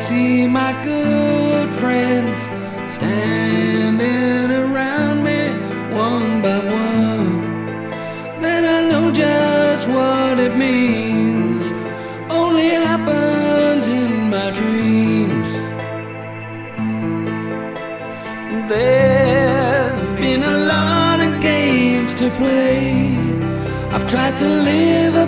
see my good friends standing around me one by one, then I know just what it means. Only happens in my dreams. There's been a lot of games to play. I've tried to live a